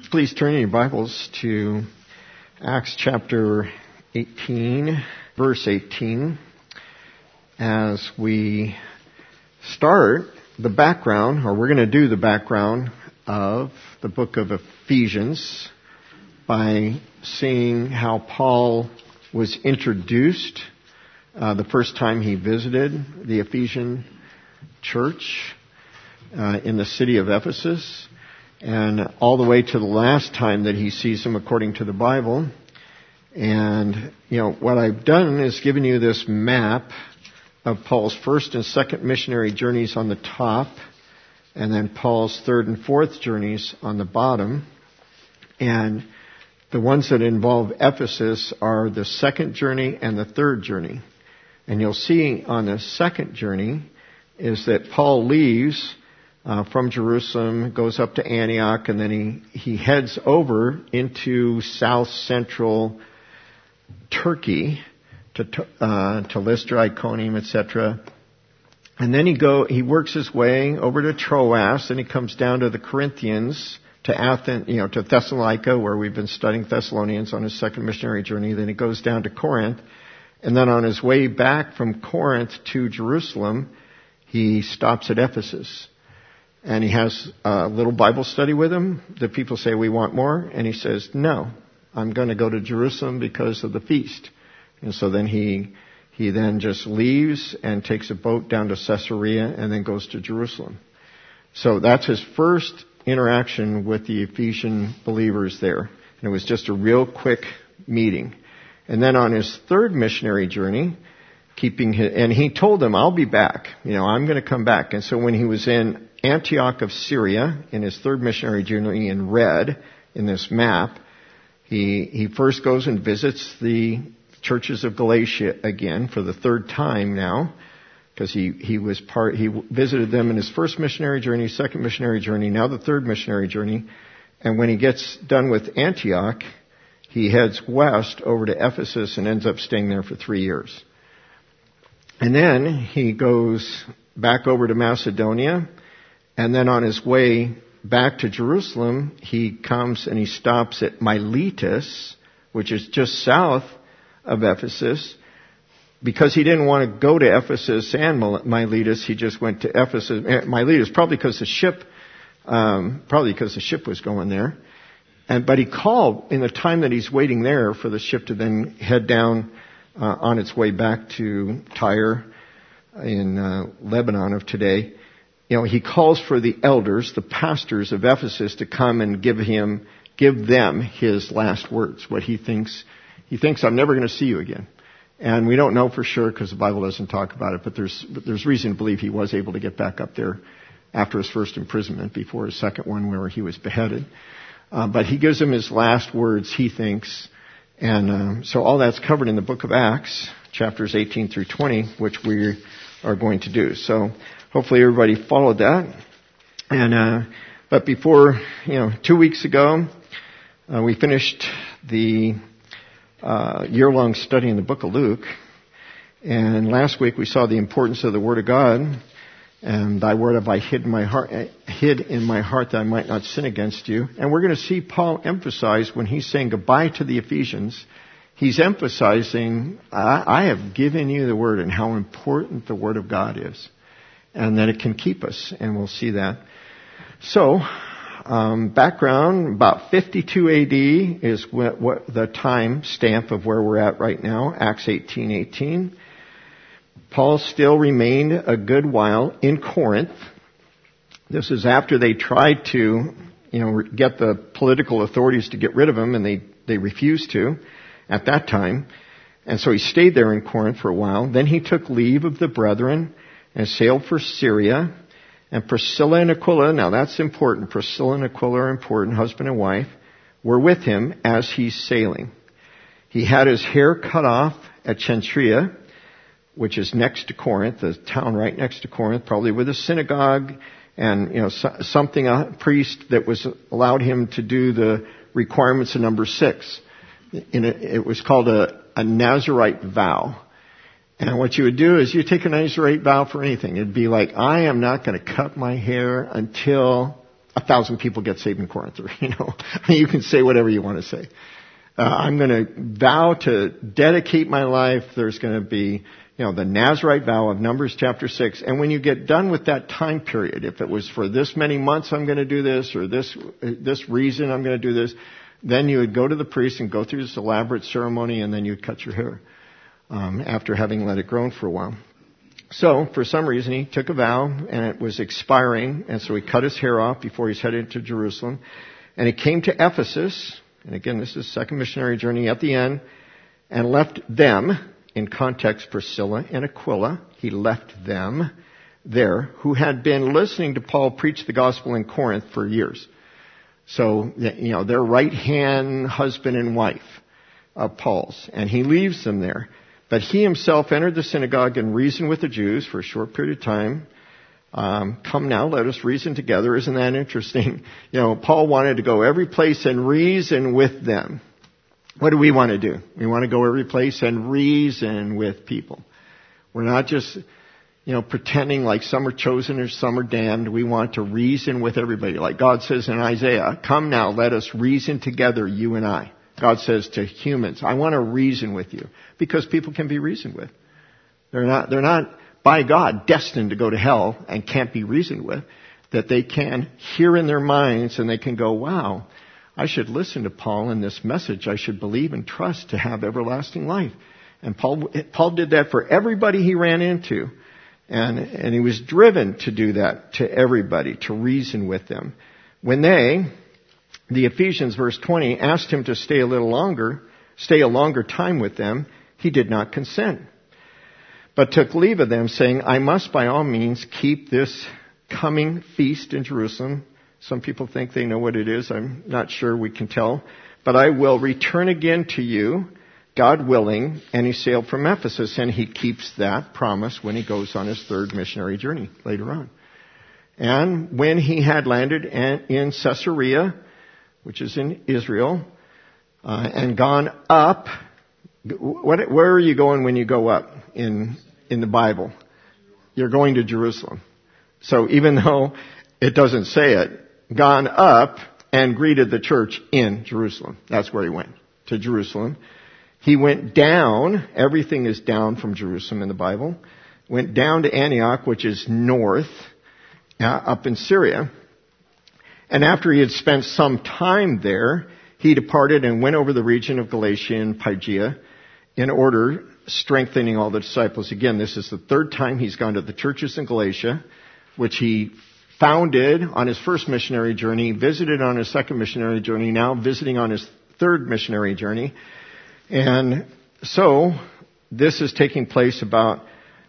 Please turn in your Bibles to Acts chapter 18, verse 18, as we start the background, or we're going to do the background of the book of Ephesians by seeing how Paul was introduced the first time he visited the Ephesian church in the city of Ephesus, and all the way to the last time that he sees them according to the Bible. And, what I've done is given you this map of Paul's first and second missionary journeys on the top, and then Paul's third and fourth journeys on the bottom. And the ones that involve Ephesus are the second journey and the third journey. And you'll see on the second journey is that Paul leaves from Jerusalem, goes up to Antioch, and then he heads over into south central Turkey to Lystra, Iconium, etc. And then he works his way over to Troas, and he comes down to the Corinthians, to Athens, to Thessalonica, where we've been studying Thessalonians on his second missionary journey. Then he goes down to Corinth, and then on his way back from Corinth to Jerusalem, he stops at Ephesus. And he has a little Bible study with him. The people say, we want more. And he says, no, I'm going to go to Jerusalem because of the feast. And so then he then just leaves and takes a boat down to Caesarea and then goes to Jerusalem. So that's his first interaction with the Ephesian believers there. And it was just a real quick meeting. And then on his third missionary journey, and he told them, I'll be back. I'm going to come back. And so when he was in Antioch of Syria, in his third missionary journey in red, in this map, he first goes and visits the churches of Galatia again for the third time now, because he visited them in his first missionary journey, second missionary journey, now the third missionary journey. And when he gets done with Antioch, he heads west over to Ephesus and ends up staying there for 3 years. And then he goes back over to Macedonia, and then on his way back to Jerusalem, he comes and he stops at Miletus, which is just south of Ephesus. Because he didn't want to go to Ephesus and Miletus, he just went to Miletus, probably because the ship was going there. But he called in the time that he's waiting there for the ship to then head down on its way back to Tyre in Lebanon of today. He calls for the elders, the pastors of Ephesus, to come and give them his last words. What he thinks, I'm never going to see you again. And we don't know for sure because the Bible doesn't talk about it, but there's reason to believe he was able to get back up there after his first imprisonment, before his second one where he was beheaded. But he gives them his last words, he thinks. And so all that's covered in the book of Acts, chapters 18 through 20, which we are going to do. So hopefully everybody followed that. And but before, 2 weeks ago, we finished the year-long study in the book of Luke. And last week we saw the importance of the Word of God. And thy word have I hid in my heart that I might not sin against you. And we're going to see Paul emphasize, when he's saying goodbye to the Ephesians, he's emphasizing, I have given you the Word and how important the Word of God is. And that it can keep us. And we'll see that. So, background, about 52 AD is what the time stamp of where we're at right now, Acts 18:18. Paul still remained a good while in Corinth. This is after they tried to, get the political authorities to get rid of him, and they refused to at that time. And so he stayed there in Corinth for a while. Then he took leave of the brethren and sailed for Syria. And Priscilla and Aquila, now that's important. Priscilla and Aquila are important, husband and wife, were with him as he's sailing. He had his hair cut off at Cenchrea, which is next to Corinth, the town right next to Corinth, probably with a synagogue and, a priest that was allowed him to do the requirements of number 6. It was called a Nazirite vow. And what you would do is you take a Nazirite vow for anything. It'd be like, I am not going to cut my hair until 1,000 people get saved in Corinth, or, you can say whatever you want to say. I'm going to vow to dedicate my life. There's going to be, the Nazirite vow of Numbers chapter 6. And when you get done with that time period, if it was for this many months I'm going to do this, or this reason I'm going to do this, then you would go to the priest and go through this elaborate ceremony, and then you'd cut your hair after having let it grow for a while. So, for some reason, he took a vow, and it was expiring, and so he cut his hair off before he's headed to Jerusalem. And he came to Ephesus, and again, this is second missionary journey at the end, and left them, in context Priscilla and Aquila, he left them there, who had been listening to Paul preach the gospel in Corinth for years. So, their right-hand husband and wife of Paul's, and he leaves them there. But he himself entered the synagogue and reasoned with the Jews for a short period of time. Come now, let us reason together. Isn't that interesting? Paul wanted to go every place and reason with them. What do we want to do? We want to go every place and reason with people. We're not just, pretending like some are chosen or some are damned. We want to reason with everybody. Like God says in Isaiah, come now, let us reason together, you and I. God says to humans, I want to reason with you. Because people can be reasoned with. They're not by God destined to go to hell and can't be reasoned with. That they can hear in their minds and they can go, wow, I should listen to Paul in this message. I should believe and trust to have everlasting life. And Paul did that for everybody he ran into. And he was driven to do that to everybody, to reason with them. When the Ephesians verse 20, asked him to stay a longer time with them, he did not consent, but took leave of them, saying, I must by all means keep this coming feast in Jerusalem. Some people think they know what it is. I'm not sure we can tell. But I will return again to you, God willing. And he sailed from Ephesus, and he keeps that promise when he goes on his third missionary journey later on. And when he had landed in Caesarea, which is in Israel, and gone up. Where are you going when you go up in the Bible? You're going to Jerusalem. So even though it doesn't say it, gone up and greeted the church in Jerusalem. That's where he went, to Jerusalem. He went down, everything is down from Jerusalem in the Bible, went down to Antioch, which is north, up in Syria. And after he had spent some time there, he departed and went over the region of Galatia and Phrygia in order, strengthening all the disciples. Again, this is the third time he's gone to the churches in Galatia, which he founded on his first missionary journey, visited on his second missionary journey, now visiting on his third missionary journey. And so, this is taking place about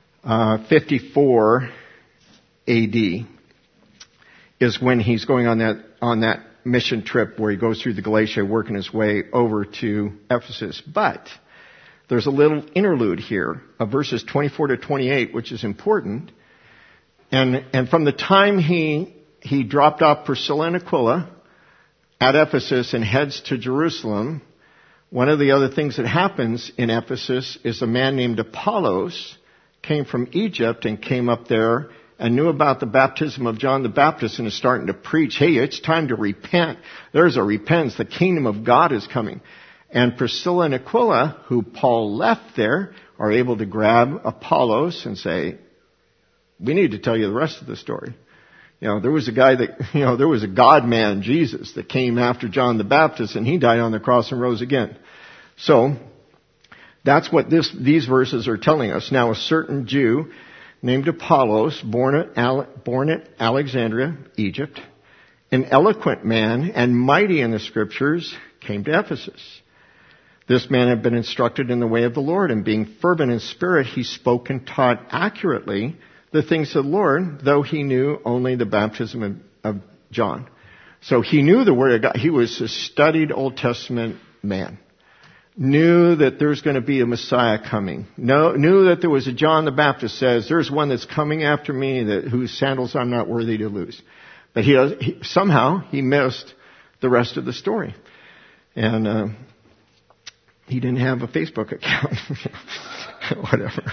54 AD. Is when he's going on that mission trip where he goes through the Galatia, working his way over to Ephesus. But there's a little interlude here of verses 24 to 28, which is important. And from the time he dropped off Priscilla and Aquila at Ephesus and heads to Jerusalem, one of the other things that happens in Ephesus is a man named Apollos came from Egypt and came up there and knew about the baptism of John the Baptist and is starting to preach, hey, it's time to repent. There's a repentance. The kingdom of God is coming. And Priscilla and Aquila, who Paul left there, are able to grab Apollos and say, we need to tell you the rest of the story. There was a guy there was a God-man, Jesus, that came after John the Baptist, and he died on the cross and rose again. So, that's what these verses are telling us. Now, a certain Jew named Apollos, born at Alexandria, Egypt, an eloquent man and mighty in the Scriptures, came to Ephesus. This man had been instructed in the way of the Lord, and being fervent in spirit, he spoke and taught accurately the things of the Lord, though he knew only the baptism of John. So he knew the Word of God. He was a studied Old Testament man. Knew that there's going to be a Messiah coming. Knew that there was a John the Baptist says, there's one that's coming after me whose sandals I'm not worthy to loose. But somehow he missed the rest of the story. And he didn't have a Facebook account. Whatever.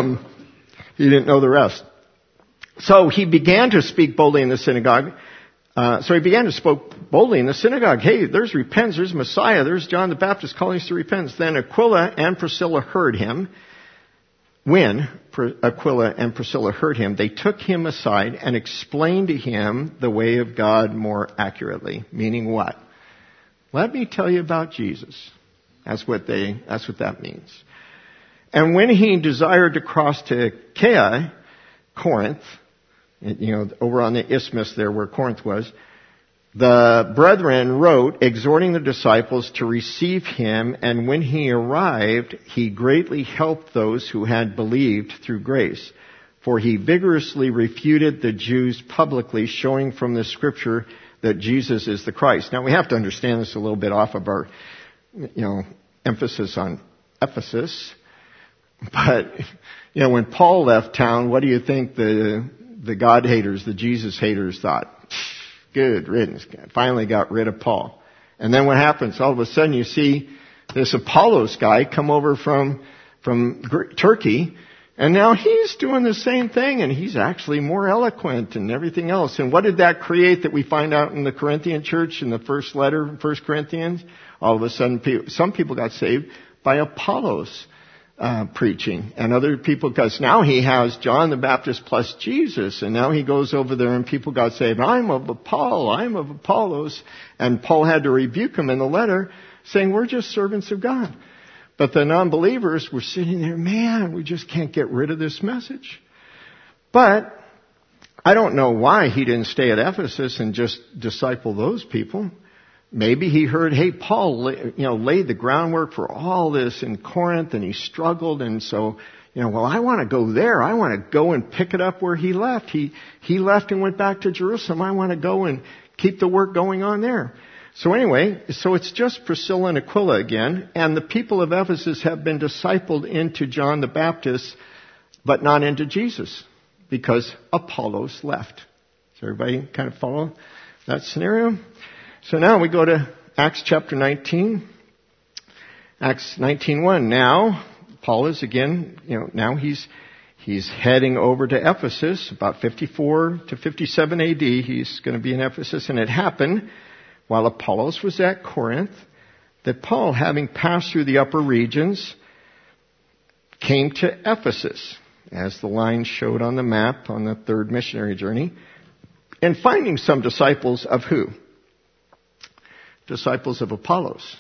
He didn't know the rest. So he began to speak boldly in the synagogue, So he began to speak boldly in the synagogue. Hey, there's repentance, there's Messiah, there's John the Baptist calling us to repentance. Then Aquila and Priscilla heard him. When Aquila and Priscilla heard him, they took him aside and explained to him the way of God more accurately. Meaning what? Let me tell you about Jesus. That's what that means. And when he desired to cross to Achaia, Corinth, over on the isthmus there where Corinth was, the brethren wrote, exhorting the disciples to receive him, and when he arrived, he greatly helped those who had believed through grace. For he vigorously refuted the Jews publicly, showing from the scripture that Jesus is the Christ. Now we have to understand this a little bit off of our, emphasis on Ephesus. But, when Paul left town, what do you think the God haters, the Jesus haters thought? Good riddance. Finally got rid of Paul. And then what happens? All of a sudden you see this Apollos guy come over from Turkey, and now he's doing the same thing, and he's actually more eloquent and everything else. And what did that create that we find out in the Corinthian church in the first letter, 1 Corinthians? All of a sudden some people got saved by Apollos preaching, and other people, because now he has John the Baptist plus Jesus, and now he goes over there and people got saved. I'm of Apollos, and Paul had to rebuke him in the letter, saying we're just servants of God. But the non-believers were sitting there, man, we just can't get rid of this message. But I don't know why he didn't stay at Ephesus and just disciple those people. Maybe he heard, hey, Paul, laid the groundwork for all this in Corinth, and he struggled, and so, I want to go there. I want to go and pick it up where he left. He left and went back to Jerusalem. I want to go and keep the work going on there. So anyway, it's just Priscilla and Aquila again, and the people of Ephesus have been discipled into John the Baptist, but not into Jesus, because Apollos left. Does everybody kind of follow that scenario? So now we go to Acts chapter 19. Acts 19:1. Now, Paul is again, now he's heading over to Ephesus, about 54 to 57 AD. He's going to be in Ephesus, and it happened while Apollos was at Corinth that Paul, having passed through the upper regions, came to Ephesus, as the line showed on the map on the third missionary journey, and finding some disciples of who? Disciples of Apollos,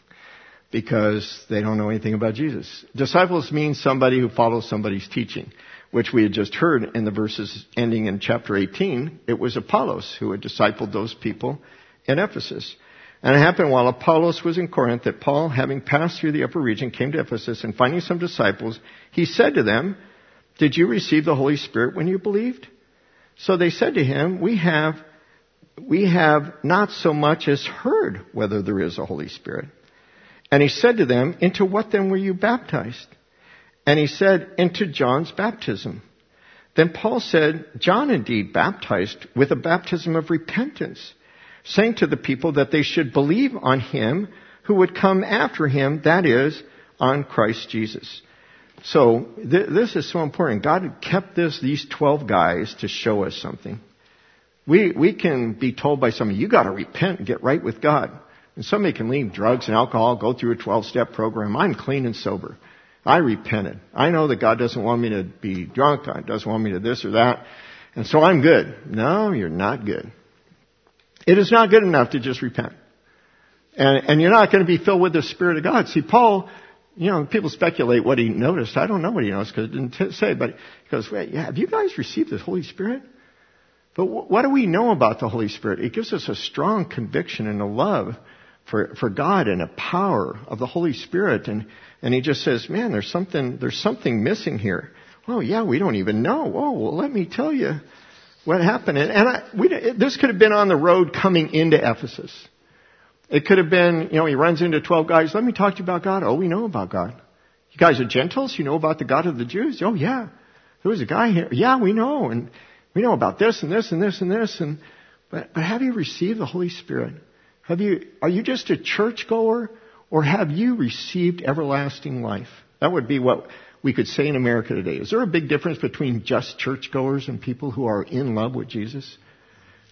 because they don't know anything about Jesus. Disciples means somebody who follows somebody's teaching, which we had just heard in the verses ending in chapter 18. It was Apollos who had discipled those people in Ephesus. And it happened while Apollos was in Corinth that Paul, having passed through the upper region, came to Ephesus, and finding some disciples, he said to them, did you receive the Holy Spirit when you believed? So they said to him, we have not so much as heard whether there is a Holy Spirit. And he said to them, into what then were you baptized? And he said, into John's baptism. Then Paul said, John indeed baptized with a baptism of repentance, saying to the people that they should believe on him who would come after him, that is, on Christ Jesus. So this is so important. God had kept these 12 guys to show us something. We can be told by somebody, you got to repent and get right with God. And somebody can leave drugs and alcohol, go through a 12-step program. I'm clean and sober. I repented. I know that God doesn't want me to be drunk. God doesn't want me to this or that. And so I'm good. No, you're not good. It is not good enough to just repent. And you're not going to be filled with the Spirit of God. See, Paul, people speculate what he noticed. I don't know what he noticed because it didn't say. But he goes, wait, have you guys received the Holy Spirit? But what do we know about the Holy Spirit? It gives us a strong conviction and a love for God and a power of the Holy Spirit. And he just says, man, there's something missing here. Oh, yeah, we don't even know. Oh, well, let me tell you what happened. This could have been on the road coming into Ephesus. It could have been, he runs into 12 guys. Let me talk to you about God. Oh, we know about God. You guys are Gentiles? You know about the God of the Jews? Oh, yeah. There was a guy here. Yeah, we know. And we know about this and this and this and this. But have you received the Holy Spirit? Are you just a churchgoer, or have you received everlasting life? That would be what we could say in America today. Is there a big difference between just churchgoers and people who are in love with Jesus?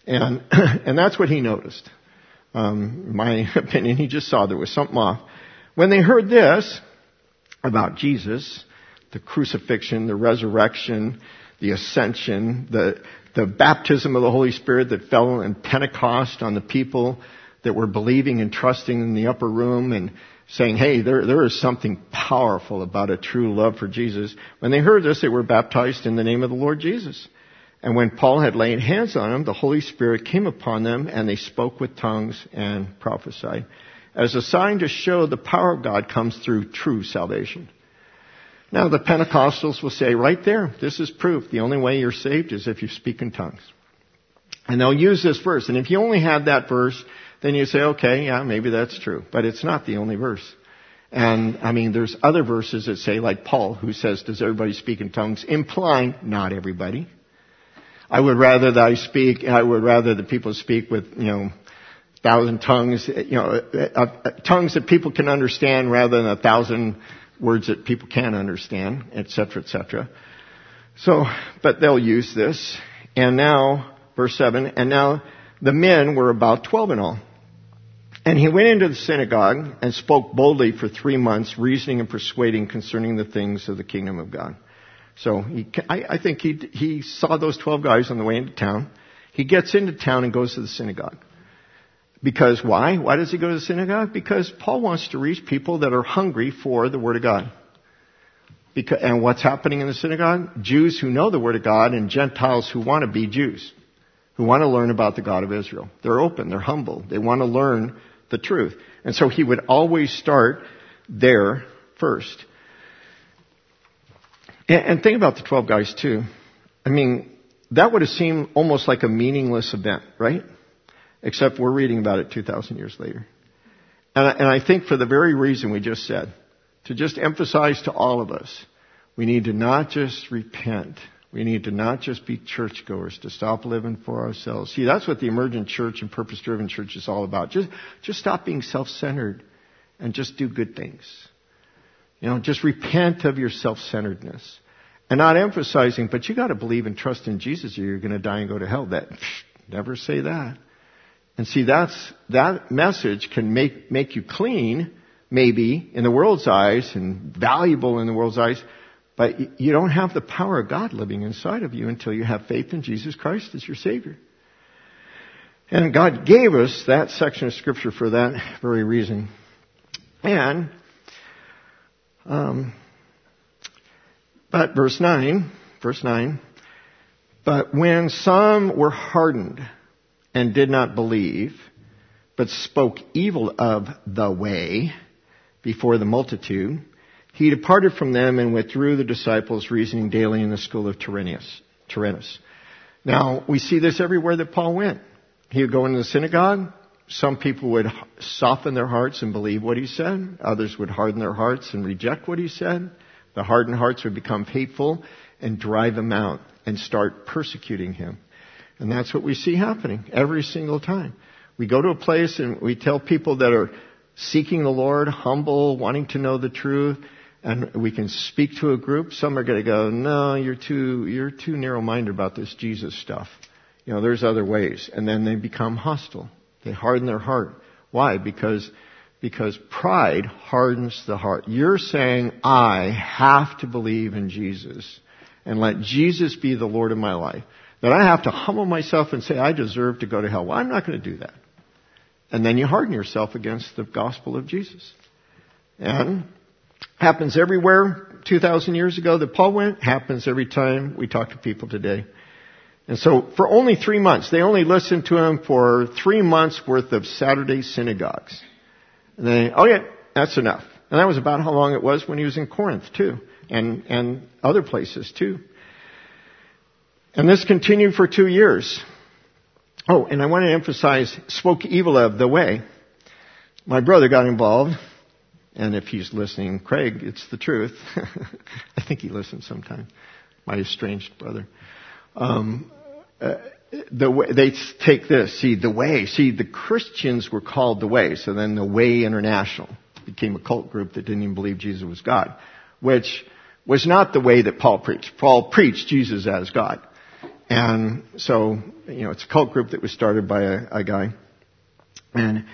And and that's what he noticed. In my opinion, he just saw there was something off. When they heard this about Jesus, the crucifixion, the resurrection, the ascension, the baptism of the Holy Spirit that fell in Pentecost on the people that were believing and trusting in the upper room and saying, hey, there is something powerful about a true love for Jesus. When they heard this, they were baptized in the name of the Lord Jesus. And when Paul had laid hands on them, the Holy Spirit came upon them, and they spoke with tongues and prophesied. As a sign to show the power of God comes through true salvation. Now, the Pentecostals will say, right there, this is proof. The only way you're saved is if you speak in tongues. And they'll use this verse. And if you only had that verse, then you say, okay, yeah, maybe that's true. But it's not the only verse. And, there's other verses that say, like Paul, who says, does everybody speak in tongues? Implying, not everybody. I would rather that people speak with, 1,000 tongues, tongues that people can understand rather than 1,000 words that people can't understand, etc., etc. So, but they'll use this. And now, verse 7, and now the men were about 12 in all. And he went into the synagogue and spoke boldly for 3 months, reasoning and persuading concerning the things of the kingdom of God. So I think he saw those 12 guys on the way into town. He gets into town and goes to the synagogue. Because why? Why does he go to the synagogue? Because Paul wants to reach people that are hungry for the Word of God. And what's happening in the synagogue? Jews who know the Word of God and Gentiles who want to be Jews, who want to learn about the God of Israel. They're open, they're humble, they want to learn the truth. And so he would always start there first. And think about the 12 guys too. That would have seemed almost like a meaningless event, right? Except we're reading about it 2,000 years later. And I think for the very reason we just said, to just emphasize to all of us, we need to not just repent. We need to not just be churchgoers, to stop living for ourselves. See, that's what the emergent church and purpose-driven church is all about. Just stop being self-centered and just do good things. Just repent of your self-centeredness. And not emphasizing, but you got to believe and trust in Jesus or you're going to die and go to hell. Never say that. And see, that message can make you clean, maybe, in the world's eyes and valuable in the world's eyes, but you don't have the power of God living inside of you until you have faith in Jesus Christ as your Savior. And God gave us that section of Scripture for that very reason. And but verse 9, but when some were hardened and did not believe, but spoke evil of the way before the multitude, he departed from them and withdrew the disciples, reasoning daily in the school of Tyrannus. Now, we see this everywhere that Paul went. He would go into the synagogue. Some people would soften their hearts and believe what he said. Others would harden their hearts and reject what he said. The hardened hearts would become hateful and drive him out and start persecuting him. And that's what we see happening every single time. We go to a place and we tell people that are seeking the Lord, humble, wanting to know the truth, and we can speak to a group. Some are going to go, no, you're too narrow-minded about this Jesus stuff. There's other ways. And then they become hostile. They harden their heart. Why? Because pride hardens the heart. You're saying, I have to believe in Jesus and let Jesus be the Lord of my life. That I have to humble myself and say, I deserve to go to hell. Well, I'm not going to do that. And then you harden yourself against the gospel of Jesus. And happens everywhere 2,000 years ago that Paul went. Happens every time we talk to people today. And so for only 3 months, they only listened to him for 3 months worth of Saturday synagogues. And then, okay, that's enough. And that was about how long it was when he was in Corinth too. And other places too. And this continued for 2 years. Oh, and I want to emphasize, spoke evil of the way. My brother got involved. And if he's listening, Craig, it's the truth. I think he listens sometime. My estranged brother. The way, they take this, the way. The Christians were called the way. So then the Way International became a cult group that didn't even believe Jesus was God, which was not the way that Paul preached. Paul preached Jesus as God. And so, it's a cult group that was started by a guy. And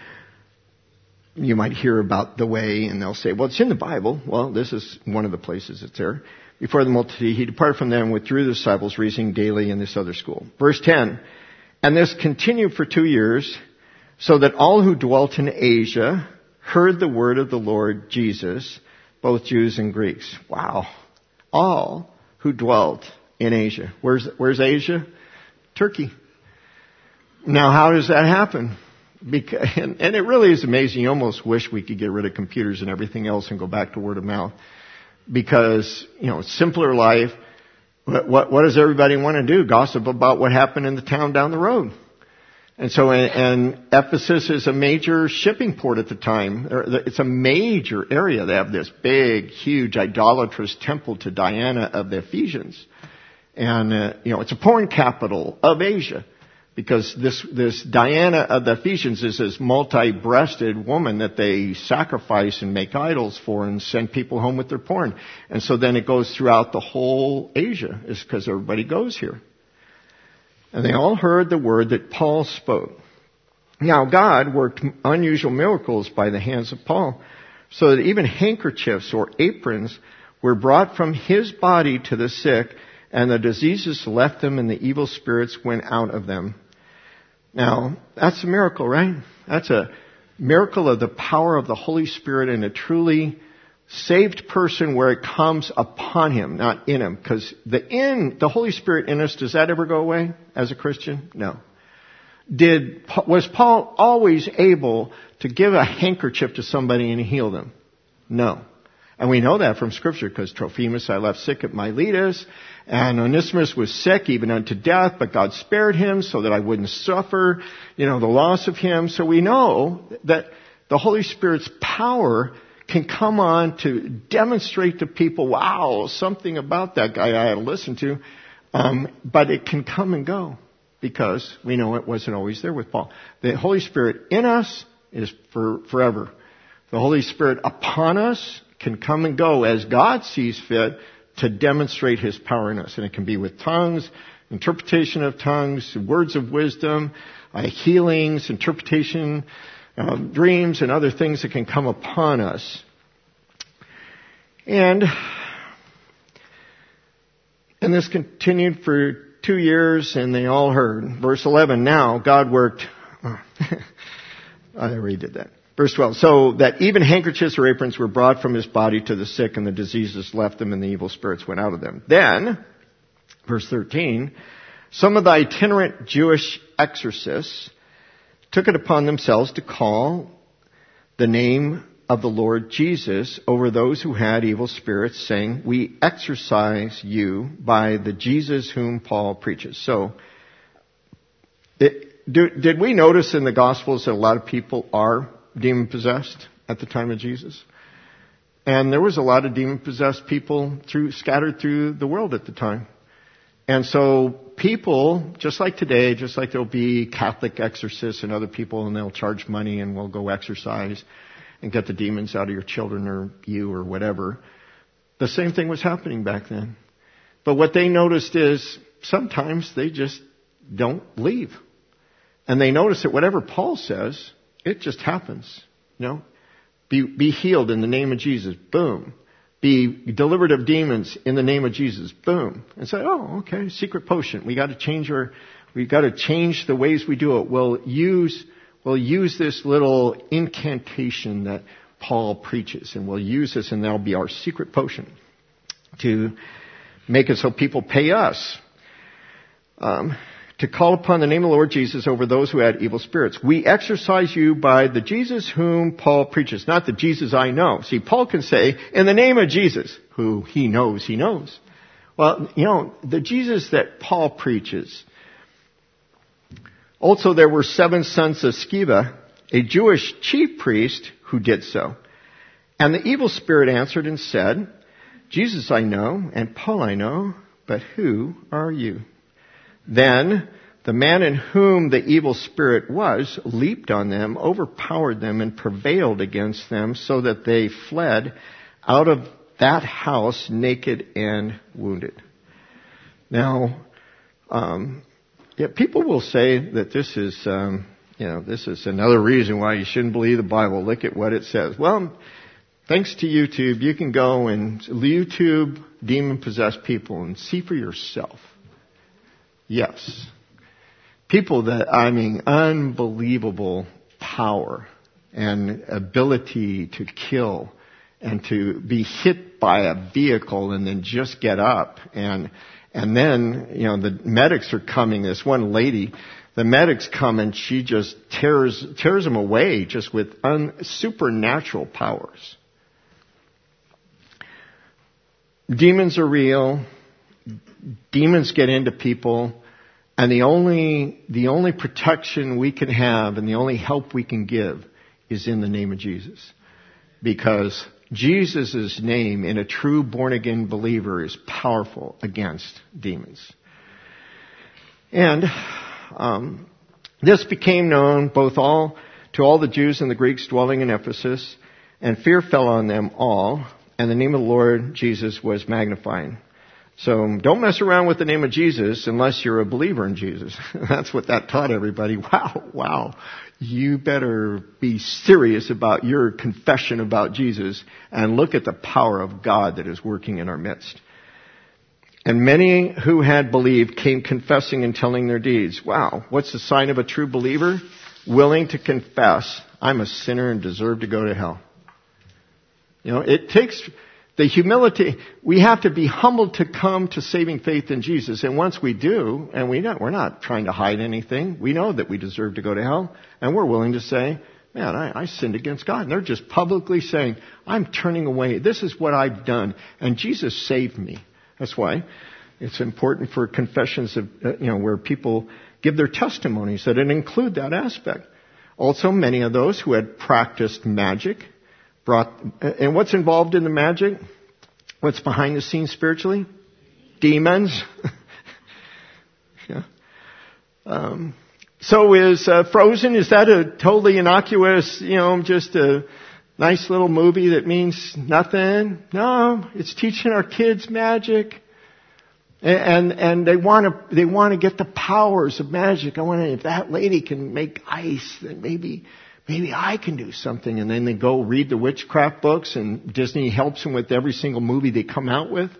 you might hear about the way, and they'll say, well, it's in the Bible. Well, this is one of the places it's there. Before the multitude, he departed from them and withdrew the disciples, reasoning daily in this other school. Verse 10, and this continued for 2 years, so that all who dwelt in Asia heard the word of the Lord Jesus, both Jews and Greeks. Wow. All who dwelt in Asia. Where's Asia? Turkey. Now, how does that happen? And it really is amazing. You almost wish we could get rid of computers and everything else and go back to word of mouth. Because, simpler life. What does everybody want to do? Gossip about what happened in the town down the road. And so, and Ephesus is a major shipping port at the time. It's a major area. They have this big, huge, idolatrous temple to Diana of the Ephesians. And, it's a porn capital of Asia. Because this Diana of the Ephesians is this multi-breasted woman that they sacrifice and make idols for and send people home with their porn. And so then it goes throughout the whole Asia. It's because everybody goes here. And they all heard the word that Paul spoke. Now God worked unusual miracles by the hands of Paul, so that even handkerchiefs or aprons were brought from his body to the sick, and the diseases left them and the evil spirits went out of them. Now, that's a miracle, right? That's a miracle of the power of the Holy Spirit in a truly saved person where it comes upon him, not in him. Because the Holy Spirit in us, does that ever go away as a Christian? No. Was Paul always able to give a handkerchief to somebody and heal them? No. And we know that from Scripture because Trophimus I left sick at Miletus, and Onesimus was sick even unto death, but God spared him so that I wouldn't suffer, the loss of him. So we know that the Holy Spirit's power can come on to demonstrate to people, wow, something about that guy I had to listen to. But it can come and go because we know it wasn't always there with Paul. The Holy Spirit in us is forever. The Holy Spirit upon us can come and go as God sees fit to demonstrate His power in us. And it can be with tongues, interpretation of tongues, words of wisdom, healings, interpretation, dreams, and other things that can come upon us. And this continued for 2 years, and they all heard. Verse 11, now God worked... I already did that. Verse 12, so that even handkerchiefs or aprons were brought from his body to the sick, and the diseases left them, and the evil spirits went out of them. Then, verse 13, some of the itinerant Jewish exorcists took it upon themselves to call the name of the Lord Jesus over those who had evil spirits, saying, we exorcise you by the Jesus whom Paul preaches. So, did we notice in the Gospels that a lot of people are demon-possessed at the time of Jesus? And there was a lot of demon-possessed people scattered through the world at the time. And so people, just like today, just like there'll be Catholic exorcists and other people, and they'll charge money and we'll go exorcise and get the demons out of your children or you or whatever. The same thing was happening back then. But what they noticed is sometimes they just don't leave. And they notice that whatever Paul says, it just happens. Be healed in the name of Jesus. Boom. Be delivered of demons in the name of Jesus. Boom. And say, oh, okay, secret potion. We got to change the ways we do it. We'll use this little incantation that Paul preaches, and we'll use this, and that'll be our secret potion to make it so people pay us. To call upon the name of the Lord Jesus over those who had evil spirits. We exorcise you by the Jesus whom Paul preaches, not the Jesus I know. See, Paul can say, in the name of Jesus, who he knows. Well, the Jesus that Paul preaches. Also, there were 7 sons of Sceva, a Jewish chief priest, who did so. And the evil spirit answered and said, Jesus I know, and Paul I know, but who are you? Then the man in whom the evil spirit was leaped on them, overpowered them, and prevailed against them, so that they fled out of that house naked and wounded. Now, People will say that this is, this is another reason why you shouldn't believe the Bible. Look at what it says. Well, thanks to YouTube, you can go and YouTube demon-possessed people and see for yourself. Yes. People that, unbelievable power and ability to kill and to be hit by a vehicle and then just get up. And then, the medics are coming. This one lady, the medics come and she just tears them away just with supernatural powers. Demons are real. Demons get into people. And the only protection we can have and the only help we can give is in the name of Jesus. Because Jesus' name in a true born-again believer is powerful against demons. And this became known to all the Jews and the Greeks dwelling in Ephesus, and fear fell on them all, and the name of the Lord Jesus was magnified. So don't mess around with the name of Jesus unless you're a believer in Jesus. That's what that taught everybody. Wow. You better be serious about your confession about Jesus and look at the power of God that is working in our midst. And many who had believed came confessing and telling their deeds. Wow. What's the sign of a true believer? Willing to confess, I'm a sinner and deserve to go to hell. It takes the humility. We have to be humbled to come to saving faith in Jesus. And once we do, and we're not trying to hide anything. We know that we deserve to go to hell. And we're willing to say, man, I sinned against God. And they're just publicly saying, I'm turning away. This is what I've done. And Jesus saved me. That's why it's important for confessions of, where people give their testimonies that include that aspect. Also, many of those who had practiced magic and what's involved in the magic? What's behind the scenes spiritually? Demons. Yeah. So is Frozen, is that a totally innocuous, just a nice little movie that means nothing? No, it's teaching our kids magic. And they want to get the powers of magic. If that lady can make ice, then maybe I can do something. And then they go read the witchcraft books, and Disney helps them with every single movie they come out with.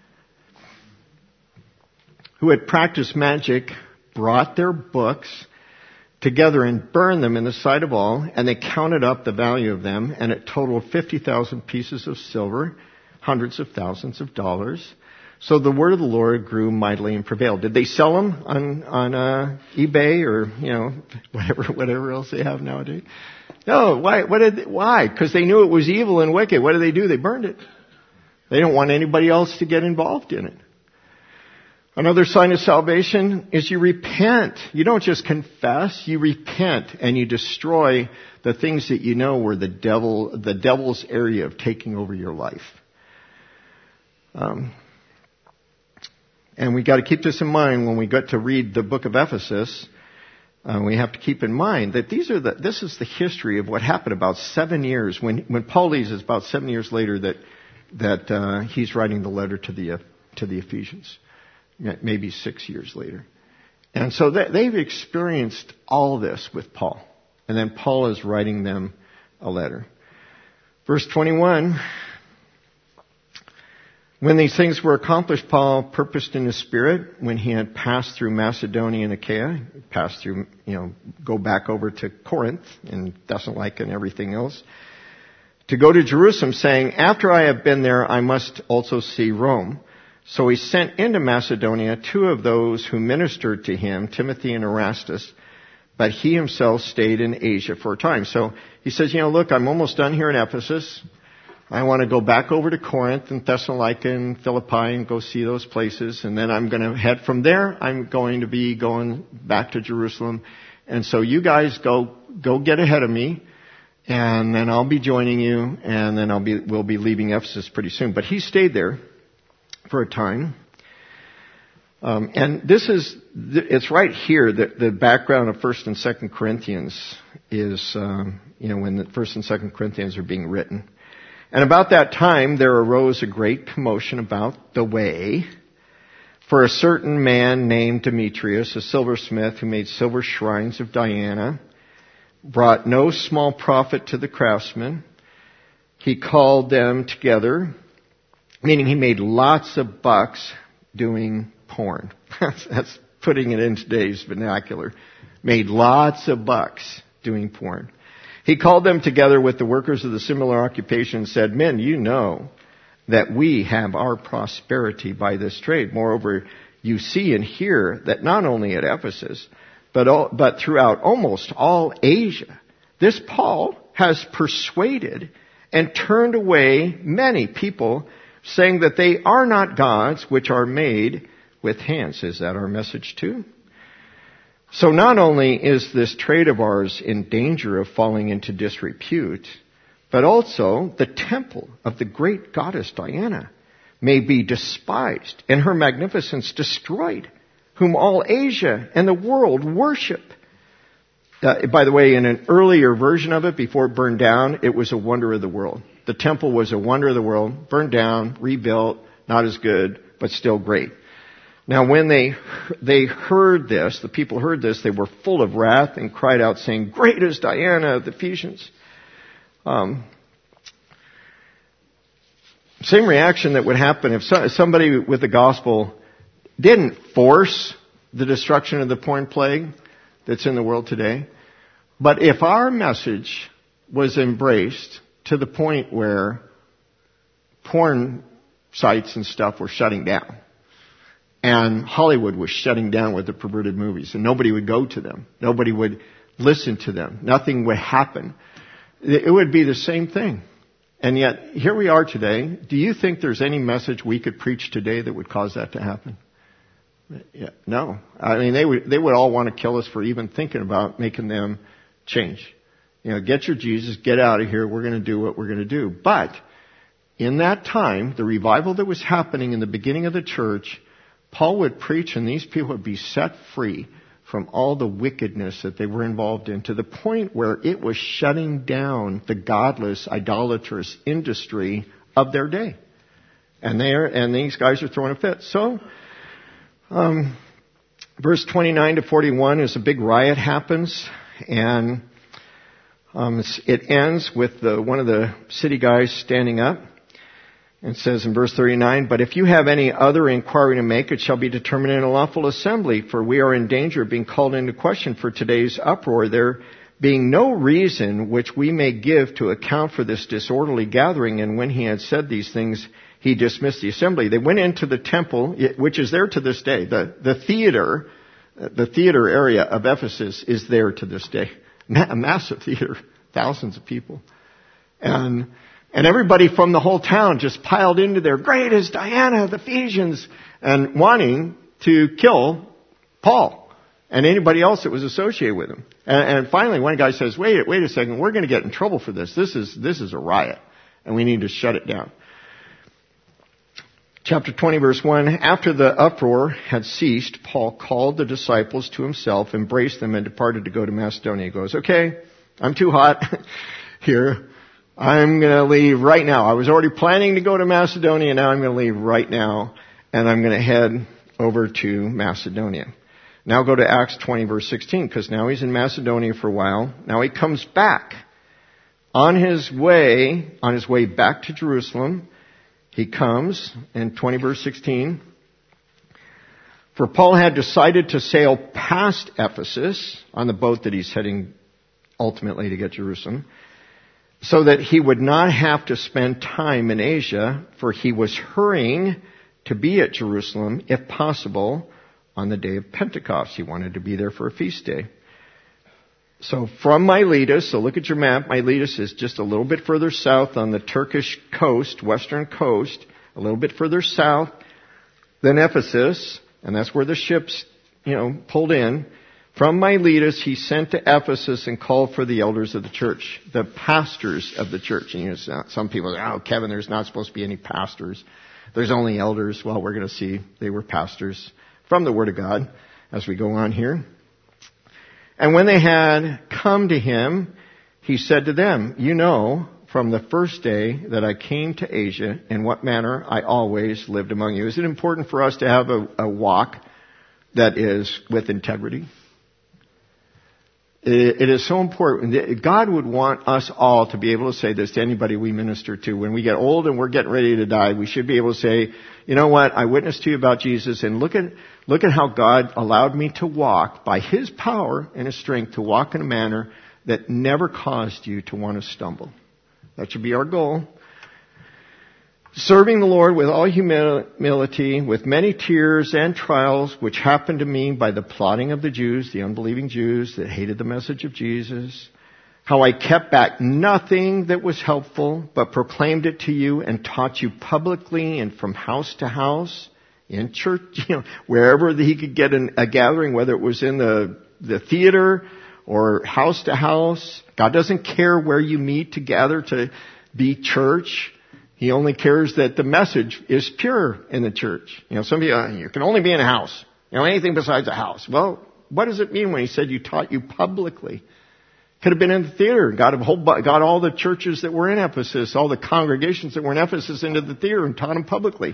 Who had practiced magic brought their books together and burned them in the sight of all, and they counted up the value of them, and it totaled 50,000 pieces of silver, hundreds of thousands of dollars. So the word of the Lord grew mightily and prevailed. Did they sell them on eBay or whatever else they have nowadays? No. Why? Because they knew it was evil and wicked. What did? They burned it. They don't want anybody else to get involved in it. Another sign of salvation is you repent. You don't just confess. You repent and you destroy the things that you know were the devil's area of taking over your life. And we got to keep this in mind when we get to read the book of Ephesus. We have to keep in mind that this is the history of what happened about 7 years. When Paul leaves, it's about 7 years later that he's writing the letter to the Ephesians. Maybe 6 years later. And so they've experienced all this with Paul. And then Paul is writing them a letter. Verse 21. When these things were accomplished, Paul purposed in his spirit, when he had passed through Macedonia and Achaia, go back over to Corinth and Thessalonica and everything else, to go to Jerusalem, saying, after I have been there, I must also see Rome. So he sent into Macedonia 2 of those who ministered to him, Timothy and Erastus, but he himself stayed in Asia for a time. So he says, look, I'm almost done here in Ephesus. I want to go back over to Corinth and Thessalonica and Philippi and go see those places. And then I'm going to head from there. I'm going to be going back to Jerusalem. And so you guys go get ahead of me. And then I'll be joining you. And then we'll be leaving Ephesus pretty soon. But he stayed there for a time. And it's right here that the background of 1st and 2nd Corinthians is, when the 1st and 2nd Corinthians are being written. And about that time, there arose a great commotion about the way, For a certain man named Demetrius, a silversmith who made silver shrines of Diana, brought no small profit to the craftsmen. He called them together, meaning he made lots of bucks doing porn. That's putting it in today's vernacular. Made lots of bucks doing porn. He called them together with the workers of the similar occupation and said, "Men, you know that we have our prosperity by this trade. Moreover, you see and hear that not only at Ephesus, but throughout almost all Asia, this Paul has persuaded and turned away many people, saying that they are not gods which are made with hands." Is that our message too? So not only is this trade of ours in danger of falling into disrepute, but also the temple of the great goddess Diana may be despised and her magnificence destroyed, whom all Asia and the world worship. By the way, in an earlier version of it, before it burned down, it was a wonder of the world. The temple was a wonder of the world, burned down, rebuilt, not as good, but still great. Now when they heard this, the people heard this, they were full of wrath and cried out saying, "Great is Diana of the Ephesians." Same reaction that would happen if somebody with the gospel didn't force the destruction of the porn plague that's in the world today. But if our message was embraced to the point where porn sites and stuff were shutting down, and Hollywood was shutting down with the perverted movies, and nobody would go to them, nobody would listen to them, nothing would happen, it would be the same thing. And yet, here we are today. Do you think there's any message we could preach today that would cause that to happen? Yeah, no. I mean, they would all want to kill us for even thinking about making them change. You know, get your Jesus, get out of here, we're going to do what we're going to do. But, in that time, the revival that was happening in the beginning of the church, Paul would preach and these people would be set free from all the wickedness that they were involved in, to the point where it was shutting down the godless, idolatrous industry of their day. And these guys are throwing a fit. So, verse 29 to 41 is a big riot happens, and it ends with one of the city guys standing up. It says in verse 39, "But if you have any other inquiry to make, it shall be determined in a lawful assembly, for we are in danger of being called into question for today's uproar, there being no reason which we may give to account for this disorderly gathering." And when he had said these things, he dismissed the assembly. They went into the temple, which is there to this day. The theater area of Ephesus is there to this day. A massive theater, thousands of people. And everybody from the whole town just piled into there. "Great is Diana of the Ephesians," and wanting to kill Paul and anybody else that was associated with him. And finally, one guy says, wait a second, we're going to get in trouble for this. This is a riot, and we need to shut it down. Chapter 20, verse 1, "After the uproar had ceased, Paul called the disciples to himself, embraced them, and departed to go to Macedonia." He goes, "Okay, I'm too hot here. I'm going to leave right now. I was already planning to go to Macedonia. Now I'm going to leave right now, and I'm going to head over to Macedonia." Now go to Acts 20, verse 16, because now he's in Macedonia for a while. Now he comes back. On his way back to Jerusalem, he comes, in 20, verse 16, "For Paul had decided to sail past Ephesus on the boat that he's heading ultimately to get Jerusalem, so that he would not have to spend time in Asia, for he was hurrying to be at Jerusalem, if possible, on the day of Pentecost." He wanted to be there for a feast day. So from Miletus, so look at your map, Miletus is just a little bit further south on the Turkish coast, western coast, a little bit further south than Ephesus, and that's where the ships, pulled in. From Miletus, he sent to Ephesus and called for the elders of the church, the pastors of the church. And some people say, "Oh, Kevin, there's not supposed to be any pastors. There's only elders." Well, we're going to see they were pastors from the Word of God as we go on here. "And when they had come to him, he said to them, 'You know from the first day that I came to Asia, in what manner I always lived among you. Is it important for us to have a walk that is with integrity? It is so important. God would want us all to be able to say this to anybody we minister to. When we get old and we're getting ready to die, we should be able to say, you know what, I witnessed to you about Jesus, and look at how God allowed me to walk by His power and His strength, to walk in a manner that never caused you to want to stumble. That should be our goal. Serving the Lord with all humility, with many tears and trials, which happened to me by the plotting of the Jews, the unbelieving Jews that hated the message of Jesus. How I kept back nothing that was helpful, but proclaimed it to you and taught you publicly and from house to house, in church, wherever he could get a gathering, whether it was in the theater or house to house. God doesn't care where you meet to gather to be church. He only cares that the message is pure in the church. Some people, you can only be in a house. Anything besides a house. Well, what does it mean when he said you taught you publicly? Could have been in the theater. Got all the churches that were in Ephesus, all the congregations that were in Ephesus into the theater and taught them publicly.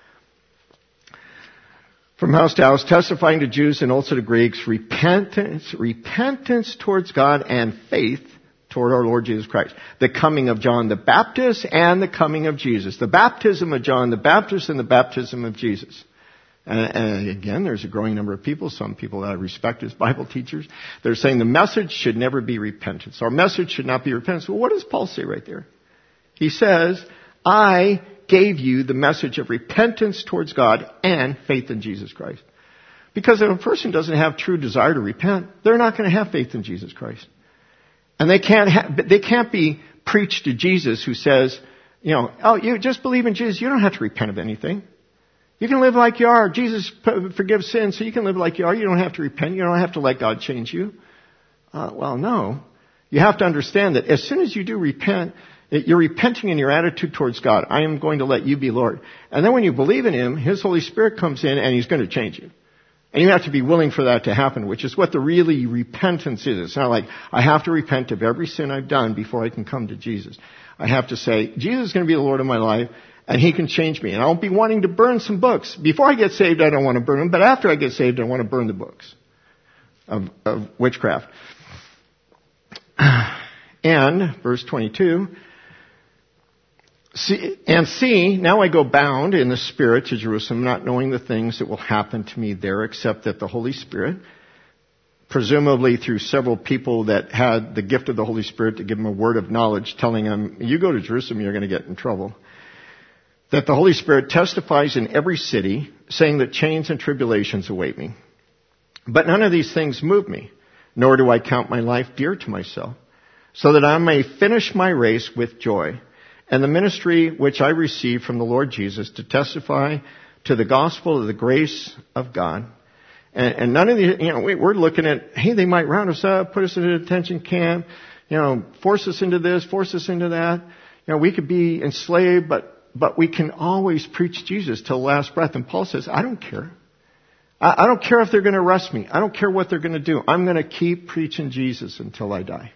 From house to house, testifying to Jews and also to Greeks, repentance towards God and faith toward our Lord Jesus Christ. The coming of John the Baptist and the coming of Jesus. The baptism of John the Baptist and the baptism of Jesus. And again, there's a growing number of people, some people that I respect as Bible teachers, they're saying the message should never be repentance. Our message should not be repentance. Well, what does Paul say right there? He says, I gave you the message of repentance towards God and faith in Jesus Christ. Because if a person doesn't have true desire to repent, they're not going to have faith in Jesus Christ. And they can't be preached to Jesus who says, you just believe in Jesus. You don't have to repent of anything. You can live like you are. Jesus forgives sins, so you can live like you are. You don't have to repent. You don't have to let God change you. Well, no. You have to understand that as soon as you do repent, you're repenting in your attitude towards God. I am going to let you be Lord. And then when you believe in Him, His Holy Spirit comes in and He's going to change you. And you have to be willing for that to happen, which is what the really repentance is. It's not like, I have to repent of every sin I've done before I can come to Jesus. I have to say, Jesus is going to be the Lord of my life, and He can change me. And I'll be wanting to burn some books. Before I get saved, I don't want to burn them, but after I get saved, I want to burn the books of witchcraft. And, verse 22, See, now I go bound in the Spirit to Jerusalem, not knowing the things that will happen to me there, except that the Holy Spirit, presumably through several people that had the gift of the Holy Spirit to give them a word of knowledge, telling them, you go to Jerusalem, you're going to get in trouble. That the Holy Spirit testifies in every city, saying that chains and tribulations await me. But none of these things move me, nor do I count my life dear to myself, so that I may finish my race with joy, and the ministry which I received from the Lord Jesus to testify to the gospel of the grace of God. And none of these, we're looking at, hey, they might round us up, put us in a detention camp, force us into this, force us into that. We could be enslaved, but we can always preach Jesus till the last breath. And Paul says, I don't care. I don't care if they're going to arrest me. I don't care what they're going to do. I'm going to keep preaching Jesus until I die.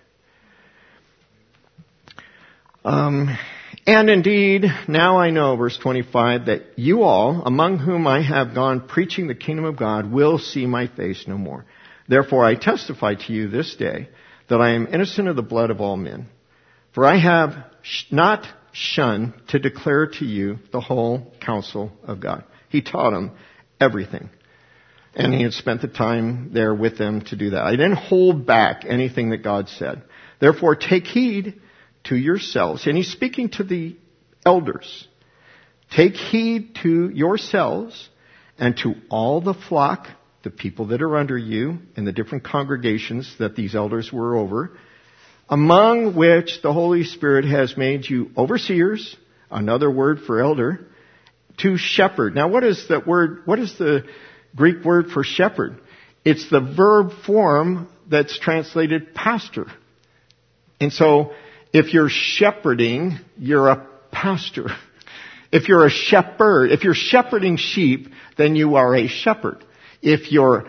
And indeed, now I know, verse 25, that you all, among whom I have gone preaching the kingdom of God, will see my face no more. Therefore I testify to you this day that I am innocent of the blood of all men. For I have not shunned to declare to you the whole counsel of God. He taught them everything. And he had spent the time there with them to do that. I didn't hold back anything that God said. Therefore take heed to yourselves. And he's speaking to the elders. Take heed to yourselves and to all the flock, the people that are under you in the different congregations that these elders were over, among which the Holy Spirit has made you overseers, another word for elder, to shepherd. Now what is that word? What is the Greek word for shepherd? It's the verb form that's translated pastor. And so if you're shepherding, you're a pastor. If you're a shepherd, if you're shepherding sheep, then you are a shepherd. If you're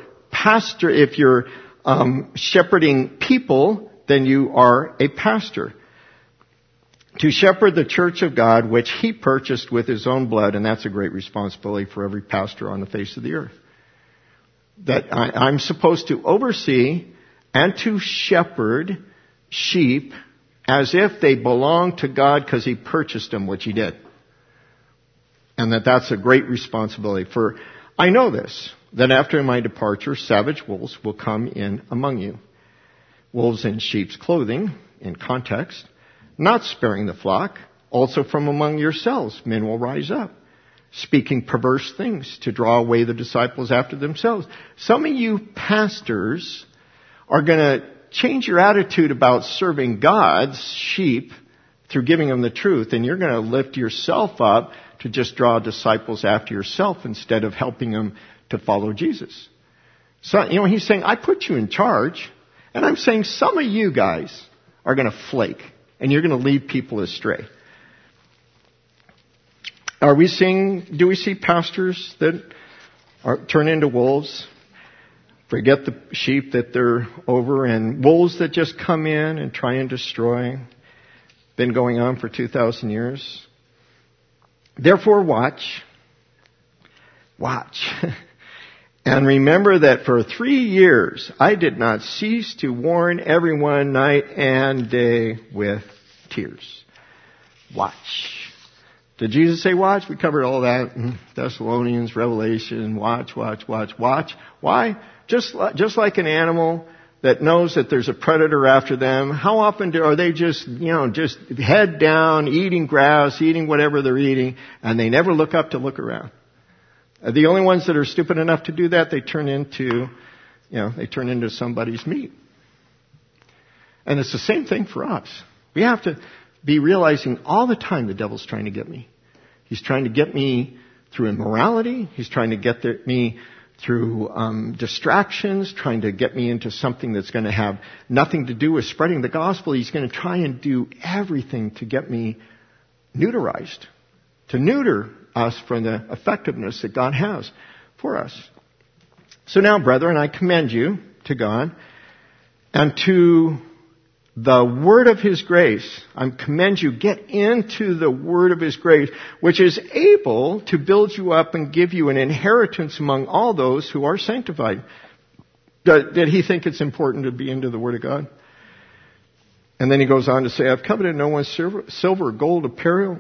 shepherding people, then you are a pastor. to shepherd the church of God, which he purchased with his own blood. And that's a great responsibility for every pastor on the face of the earth. That I'm supposed to oversee and to shepherd sheep as if they belong to God because he purchased them, which he did. And that's a great responsibility. For I know this, that after my departure, savage wolves will come in among you. Wolves in sheep's clothing, in context, not sparing the flock. Also from among yourselves, men will rise up, speaking perverse things to draw away the disciples after themselves. Some of you pastors are going to change your attitude about serving God's sheep through giving them the truth, and you're going to lift yourself up to just draw disciples after yourself instead of helping them to follow Jesus. So, he's saying, I put you in charge, and I'm saying some of you guys are going to flake, and you're going to lead people astray. Do we see pastors that turn into wolves? Forget the sheep that they're over, and wolves that just come in and try and destroy. Been going on for 2,000 years. Therefore watch, and remember that for 3 years I did not cease to warn everyone night and day with tears. Watch. Did Jesus say watch? We covered all that in Thessalonians, Revelation. Watch. Why? Just like an animal that knows that there's a predator after them. How often are they just head down, eating grass, eating whatever they're eating, and they never look up to look around? The only ones that are stupid enough to do that, they turn into somebody's meat. And it's the same thing for us. We have to be realizing all the time the devil's trying to get me. He's trying to get me through immorality. He's trying to get me through distractions, trying to get me into something that's going to have nothing to do with spreading the gospel. He's going to try and do everything to get me neuterized, to neuter us from the effectiveness that God has for us. So now, brethren, I commend you to God and to the word of his grace. I commend you, get into the word of his grace, which is able to build you up and give you an inheritance among all those who are sanctified. Did he think it's important to be into the word of God? And then he goes on to say, I've coveted no one's silver or gold apparel.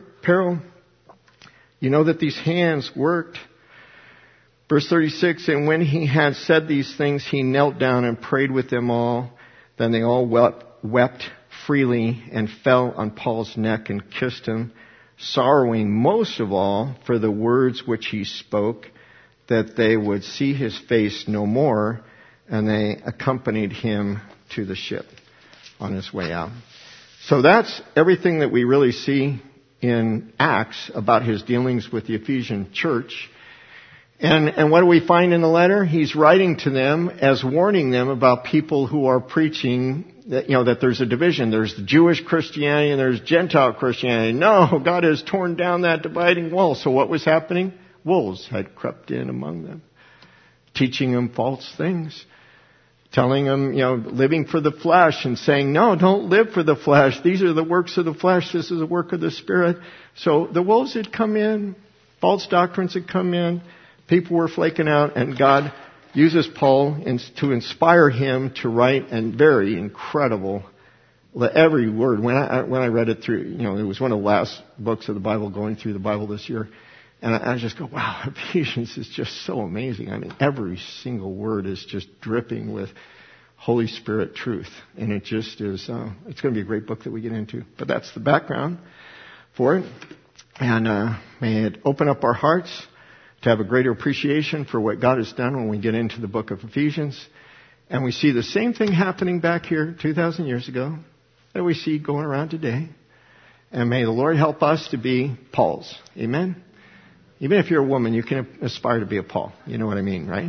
You know that these hands worked. Verse 36, and when he had said these things, he knelt down and prayed with them all. Then they all wept freely and fell on Paul's neck and kissed him, sorrowing most of all for the words which he spoke, that they would see his face no more, and they accompanied him to the ship on his way out. So that's everything that we really see in Acts about his dealings with the Ephesian church. And what do we find in the letter? He's writing to them as warning them about people who are preaching that there's a division. There's the Jewish Christianity and there's Gentile Christianity. No, God has torn down that dividing wall. So what was happening? Wolves had crept in among them, teaching them false things, telling them, living for the flesh and saying, no, don't live for the flesh. These are the works of the flesh. This is the work of the Spirit. So the wolves had come in, false doctrines had come in. People were flaking out, and God uses Paul to inspire him to write a very incredible, every word. When I read it through, it was one of the last books of the Bible going through the Bible this year. And I just go, wow, Ephesians is just so amazing. I mean, every single word is just dripping with Holy Spirit truth. And it just is, it's going to be a great book that we get into. But that's the background for it. And may it open up our hearts to have a greater appreciation for what God has done when we get into the book of Ephesians. And we see the same thing happening back here 2,000 years ago that we see going around today. And may the Lord help us to be Pauls. Amen? Even if you're a woman, you can aspire to be a Paul. You know what I mean, right?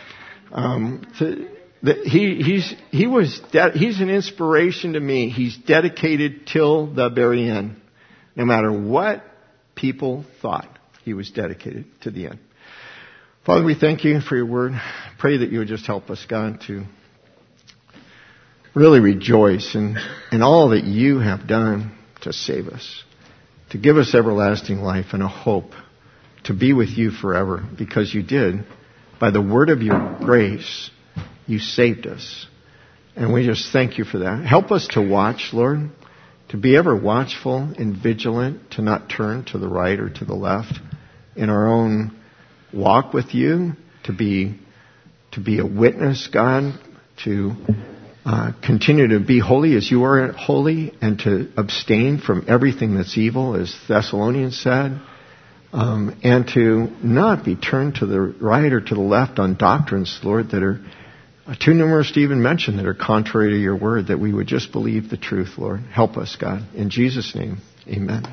He's an inspiration to me. He's dedicated till the very end. No matter what people thought, he was dedicated to the end. Father, we thank you for your word. Pray that you would just help us, God, to really rejoice in all that you have done to save us, to give us everlasting life and a hope to be with you forever, because you did. By the word of your grace, you saved us. And we just thank you for that. Help us to watch, Lord, to be ever watchful and vigilant, to not turn to the right or to the left in our own walk with you, to be a witness, God, to continue to be holy as you are holy, and to abstain from everything that's evil, as Thessalonians said, and to not be turned to the right or to the left on doctrines, Lord, that are too numerous to even mention, that are contrary to your word, that we would just believe the truth, Lord. Help us, God. In Jesus' name, amen.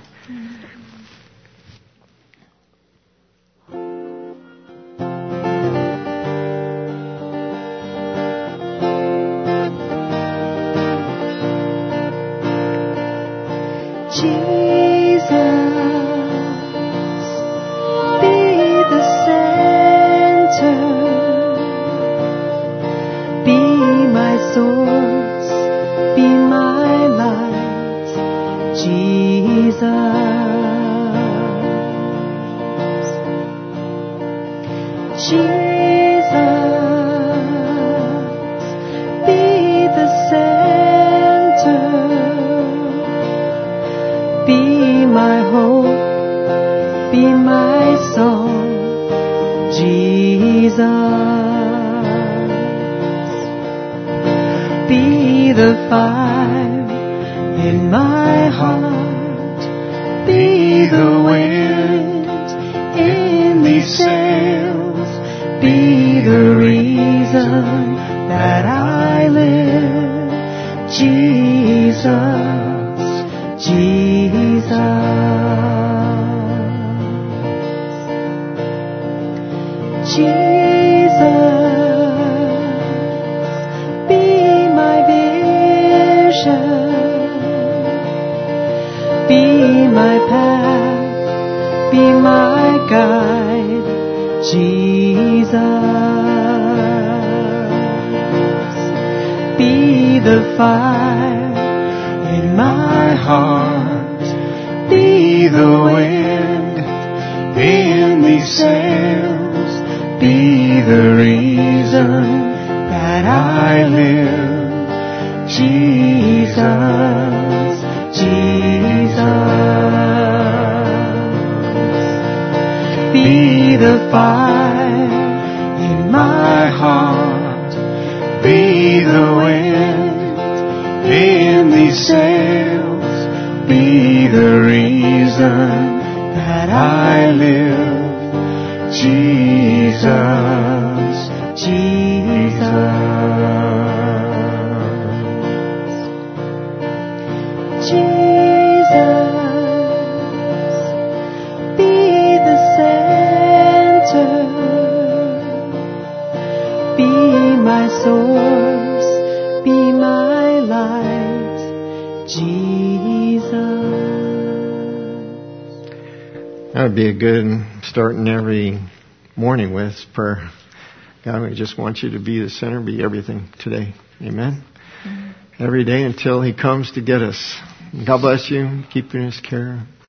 That would be a good starting every morning with prayer. God, we just want you to be the center, be everything today. Amen. Every day until he comes to get us. God bless you. Keep in his care.